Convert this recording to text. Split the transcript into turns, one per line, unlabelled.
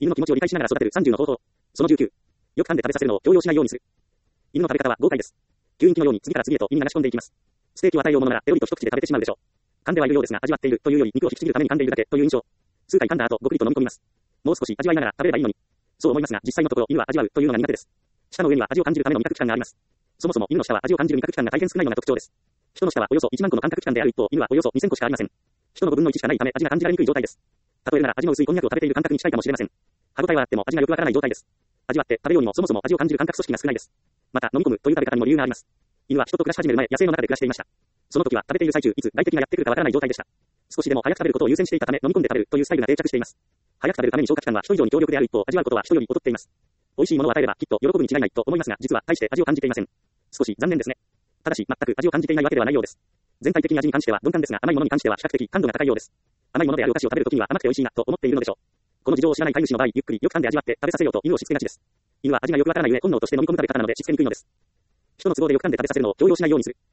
犬の気持ちを理解しながら育てる30の方法。その19。よく噛んで食べさせるのを強要しないようにする。犬の食べ方は豪快です。吸引機のように次から次へと胃に流し込んでいきます。ステーキを与えようものならペロリと一口で食べてしまうでしょう。噛んではいるようですが味わっているというより肉を引きちぎるために噛んでいるだけという印象。数回噛んだ後ごくりと飲み込みます。もう少し味わいながら食べればいいのに。そう思いますが実際のところ犬は味わうというのが苦手です。舌の上には味を感じるための味覚器官があります。そもそも犬の舌は味を感じる味覚器官が大変少ないのが特徴です。人の舌はおよそ1万個の感覚器官である一方、犬はおよそ2000個しかありません。人の5分の1しかないため味が感じられにくい状態です。例えるなら味の薄いこんにゃくを食べている感覚に近いかもしれません。歯応えはあっても味がよくわからない状態です。味わって食べようにもそもそも味を感じる感覚組織が少ないです。また飲み込むという食べ方にも理由があります。犬は人と暮らし始める前、野生の中で暮らしていました。その時は食べている最中、いつ外敵がやってくるかわからない状態でした。少しでも早く食べることを優先していたため飲み込んで食べるというスタイルが定着しています。早く食べるために消化器官は人以上に強力である一方、味わうことは人より劣っています。美味しいものを与えればきっと喜ぶに違いないと思いますが、実は大して味を感じていません。少し残念ですね。ただし全く味を感じていないわけではないようです。全体的に味に関しては鈍感ですが、甘いものに関しては比較的感度が高いようです。甘いものであるお菓子を食べるときには甘くて美味しいなと思っているのでしょう。この事情を知らない飼い主の場合、ゆっくりよく噛んで味わって食べさせようと犬をしつけがちです。犬は味がよくわからない上、本能として飲み込む食べ方なのでしつけにくいのです。人の都合でよく噛んで食べさせるのを強要しないようにする。